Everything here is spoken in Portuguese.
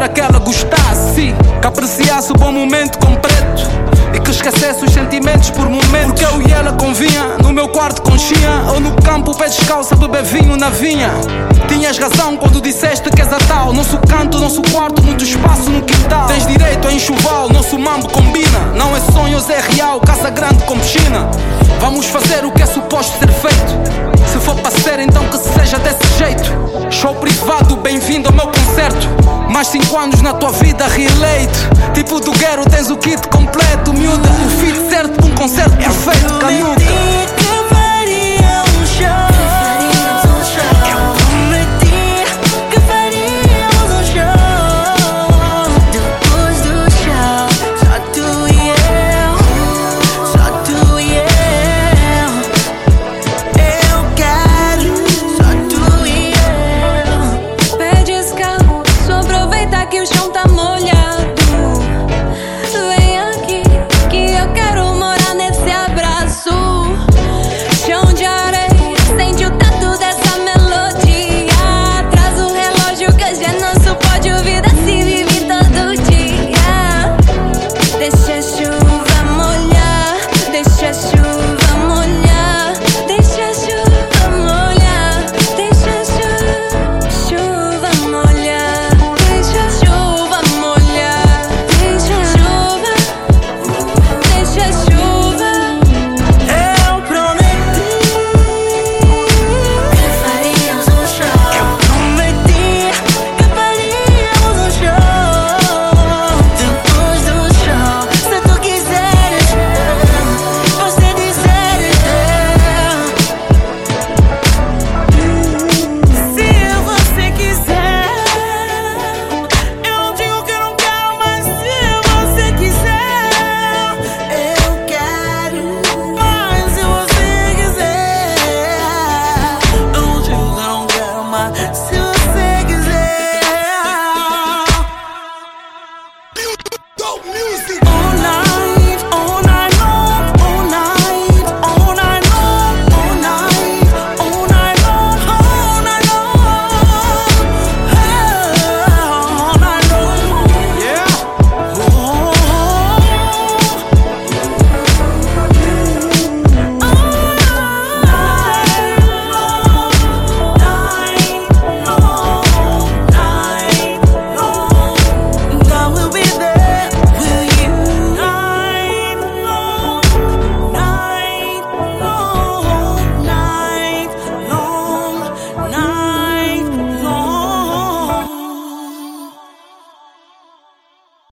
que ela gostasse, que apreciasse o bom momento com preto e que esquecesse os sentimentos por momentos. Porque eu e ela convinha no meu quarto conchinha, ou no campo pé descalço a beber vinho na vinha. Tinhas razão quando disseste que és a tal. Nosso canto, nosso quarto, muito espaço no quintal. Tens direito a enxoval, nosso mambo combina. Não é sonhos, é real, casa grande com piscina. Vamos fazer o que é suposto ser feito. Se for para ser, então que seja desse jeito. Show privado, bem-vindo ao meu concerto. Mais 5 anos na tua vida, relate. Tipo do Guero, tens o kit completo, miúda. O feat certo para um concerto